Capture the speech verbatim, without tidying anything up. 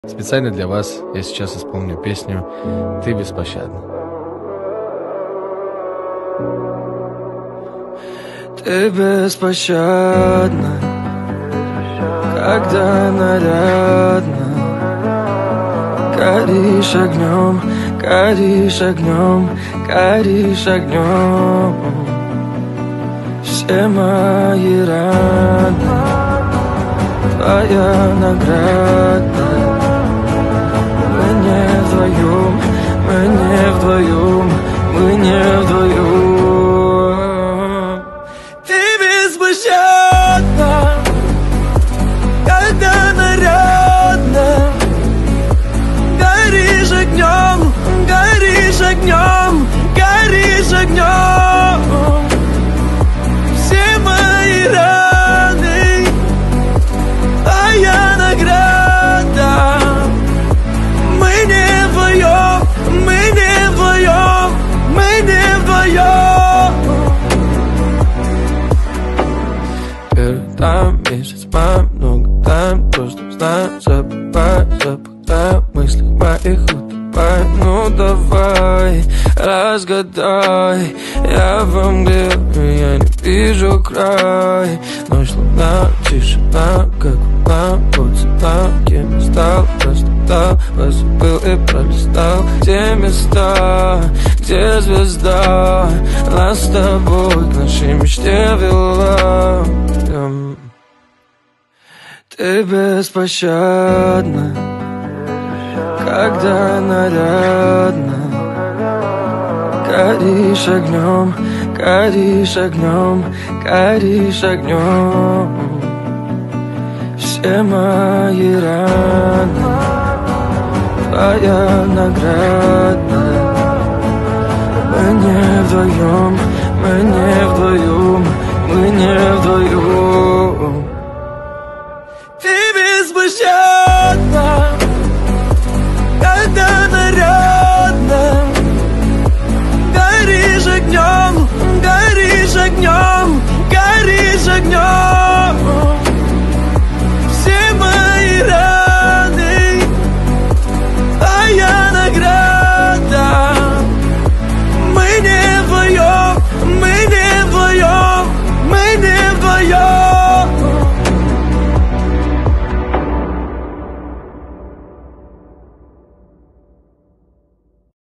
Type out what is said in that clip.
Специально для вас я сейчас исполню песню «Ты беспощадна». Ты беспощадна, когда нарядно горишь огнем, горишь огнем, горишь огнем. Все мои раны твоя награда. Мы не вдвоем, мы не вдвоем, мы не вдвоем. Ты беспощадна, когда нарядно горишь огнем, горишь огнем, горишь огнем. Все мои раны твоя награда. Мы не вдвоем, мы не вдвоем, мы не вдвоем. Первый там месяц, много там, просто знаю, забывай, забывай в мыслях моих утопай. Ну давай, разгадай, я во мгле, я не вижу край. Ночь, луна, тишина, как волна, вот там, кем я стал, простал, позабыл и пролистал те места, где звезда нас с тобой к нашей мечте вела. Ты беспощадна, когда нарядно горишь огнем, горишь огнем, горишь огнем. Все мои раны твоя награда. Мы не вдвоем, мы не вдвоем, мы не вдвоем. Ты беспощадна.